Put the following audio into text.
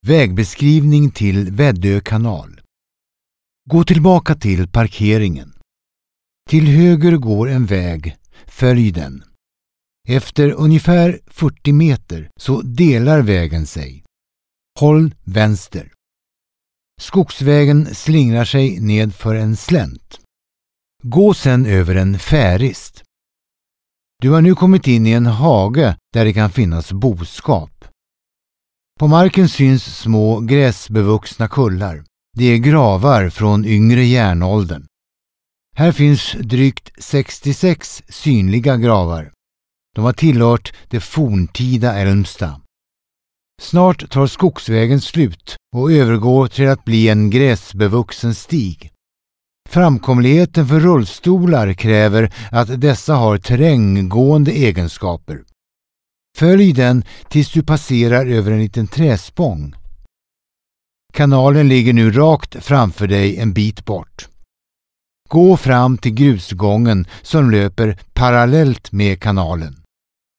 Vägbeskrivning till Väddö kanal. Gå tillbaka till parkeringen. Till höger går en väg, följ den. Efter ungefär 40 meter så delar vägen sig. Håll vänster. Skogsvägen slingrar sig ned för en slänt. Gå sedan över en färist. Du har nu kommit in i en hage där det kan finnas boskap. På marken syns små gräsbevuxna kullar. Det är gravar från yngre järnåldern. Här finns drygt 66 synliga gravar. De har tillhört det forntida Älmsta. Snart tar skogsvägen slut och övergår till att bli en gräsbevuxen stig. Framkomligheten för rullstolar kräver att dessa har terränggående egenskaper. Följ den tills du passerar över en liten träspång. Kanalen ligger nu rakt framför dig en bit bort. Gå fram till grusgången som löper parallellt med kanalen.